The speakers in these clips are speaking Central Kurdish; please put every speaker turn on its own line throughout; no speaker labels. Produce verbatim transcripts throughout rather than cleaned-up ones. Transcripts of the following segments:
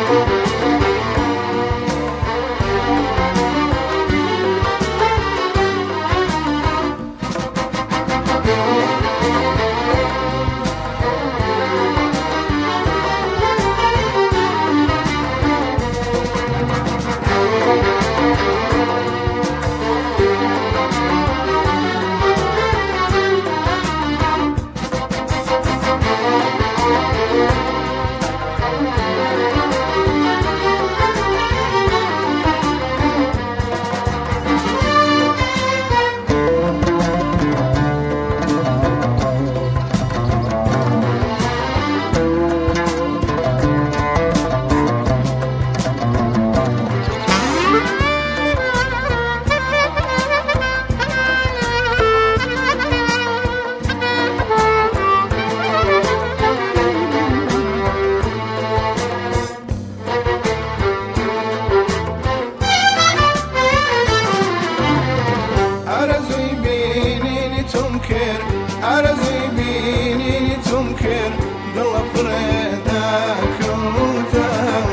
عرضی بینی تم کرد دل فردا کوتا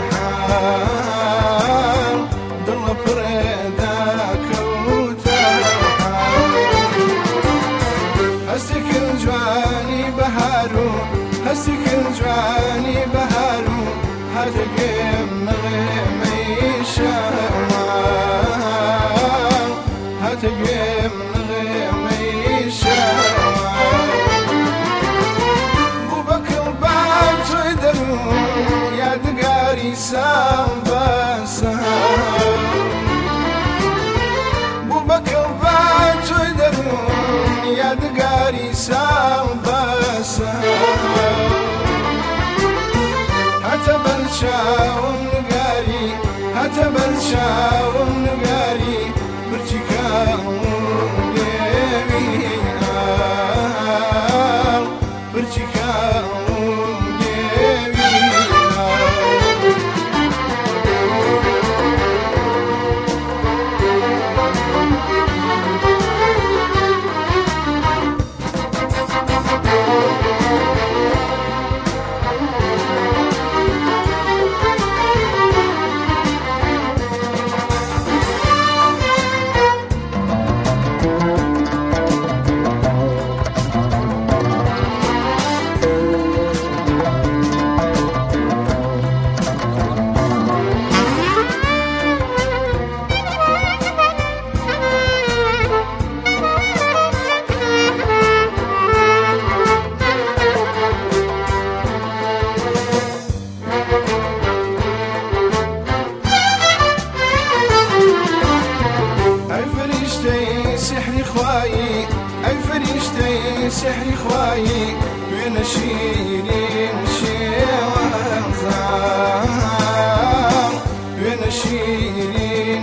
حال دل فردا کوتا هستی کل جوانی بهارو هستی کل جوانی بهارو هر دقیقه نغمه شمال هر دقیقه نغمه شمال بوبكر بات درون يدقاري سام باسا حتى بلشاون نقاري حتى بلشاون نقاري برتكاون ديمينا برتكاون سحري خواي أي فريشتي سحري خواي وين شيرين شيوازام وين شيرين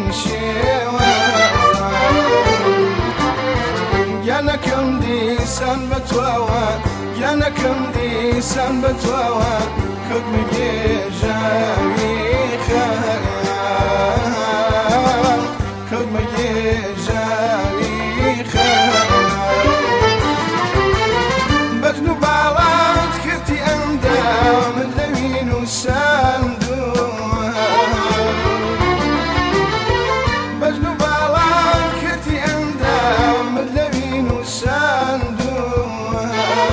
شيوازام يانا كم دي سان بتواوا يانا كم دي سان بتواوا كد مجيجاوي خيال كد مجيجاوي بجنو باوات كتي أندام اللوين وساندوها بجنو باوات كتي أندام اللوين وساندوها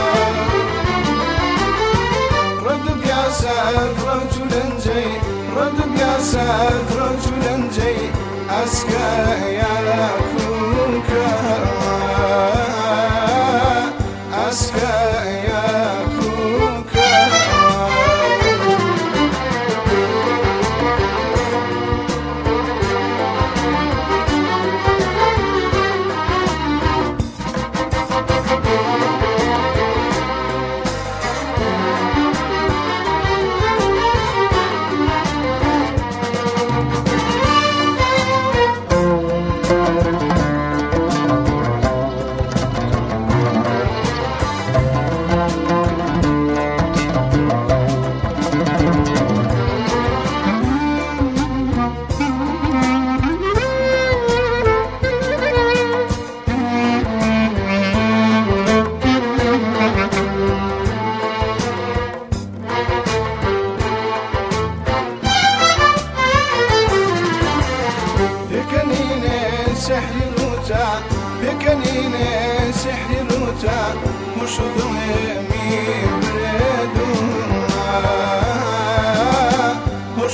رد بياسات روتو لنجي رد بياسات روتو لنجي أسكا يا كوكا أسكا يا كوكا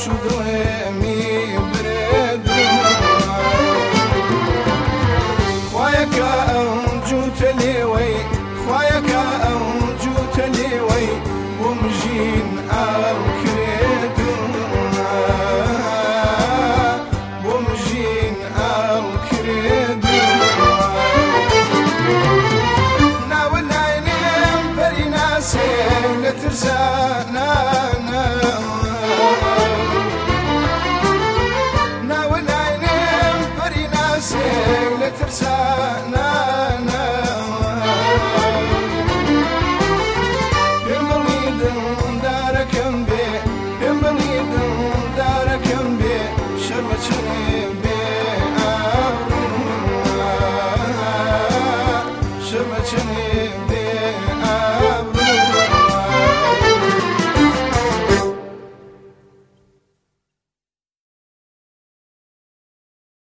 شدوێمی برێدرا خوایەکە ئەو جووتە لێوەی خوایەکە ئەو جووتە لێوەی بۆ مژین ئاو کرێدرا بۆ مژین ئاو کرێدرا ناوە ناینێم بەری ناسێن لە ترسانانە ناوە ناینێم بەری ناسێن لە ترسانانە پێمەڵی دڵدارەکەم بێ پێمەڵی دڵدارەکەم بێ شەرمەچنێ بێ ئاڕووە شەرمەچنێ